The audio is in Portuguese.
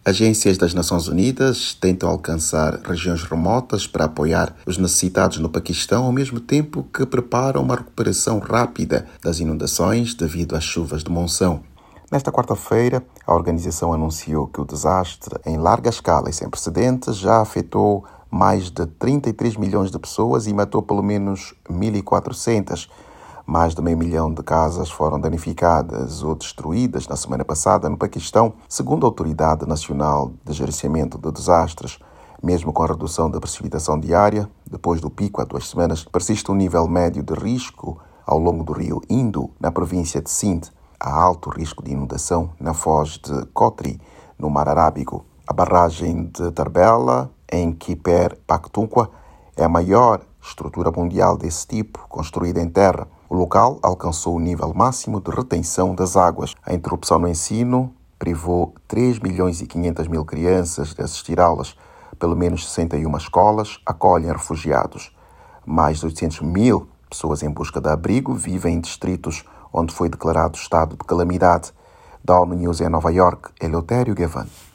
Agências das Nações Unidas tentam alcançar regiões remotas para apoiar os necessitados no Paquistão, ao mesmo tempo que preparam uma recuperação rápida das inundações devido às chuvas de monção. Nesta quarta-feira, a organização anunciou que o desastre em larga escala e sem precedentes já afetou mais de 33 milhões de pessoas e matou pelo menos 1.400. Mais de 500 mil de casas foram danificadas ou destruídas na semana passada no Paquistão, segundo a Autoridade Nacional de Gerenciamento de Desastres. Mesmo com a redução da precipitação diária, depois do pico há 2 semanas, persiste um nível médio de risco ao longo do rio Indo, na província de Sindh. Há alto risco de inundação na foz de Kotri, no Mar Arábigo. A barragem de Tarbela, em Khyber Pakhtunkhwa, é a maior estrutura mundial desse tipo, construída em terra. O local alcançou o nível máximo de retenção das águas. A interrupção no ensino privou 3.500.000 crianças de assistir aulas. Pelo menos 61 escolas acolhem refugiados. Mais de 800 mil pessoas em busca de abrigo vivem em distritos onde foi declarado estado de calamidade. Da ONU News em Nova York, Eleutério Gavan.